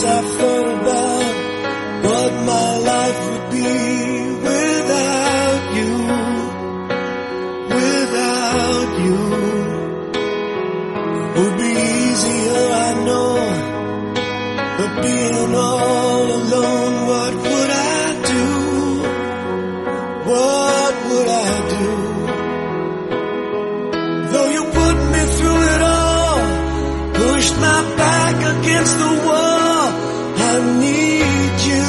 I thought about what my life would be without you, without you. Would be easier, I know, but being all alone, what would I do? What would I do? Though you put me through it all, pushed my back against the wall, I need you.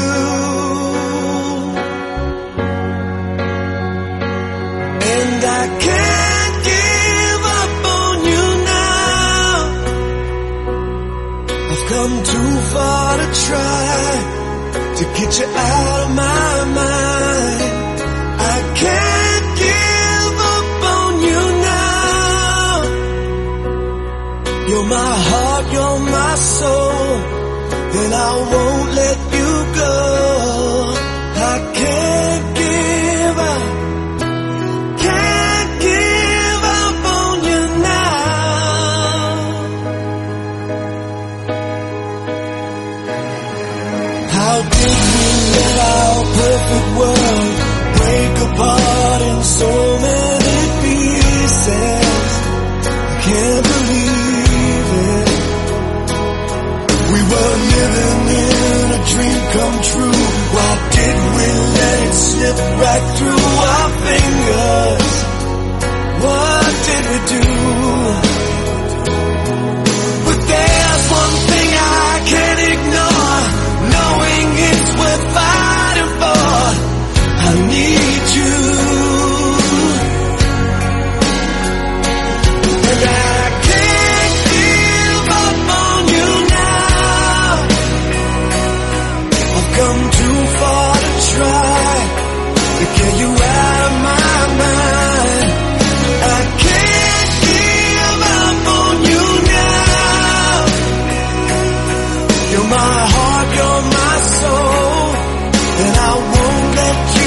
And I can't give up on you now. I've come too far to try to get you out of my mind. I can't give up on you now. You're my heart, you're my soul, and I won't let you go. I can't give up, can't give up on you now. How did we let our perfect world break apart in so many pieces? I can't believe it. We were living in a dream come true. Why did we let it slip right through our fingers? What did we do? But there's one thing I can't ignore, knowing it's worth fighting for. I need you. And I can't give up on you now. I've come too far to try to get you out of my mind. I can't give up on you now. You're my heart, you're my soul, and I won't let you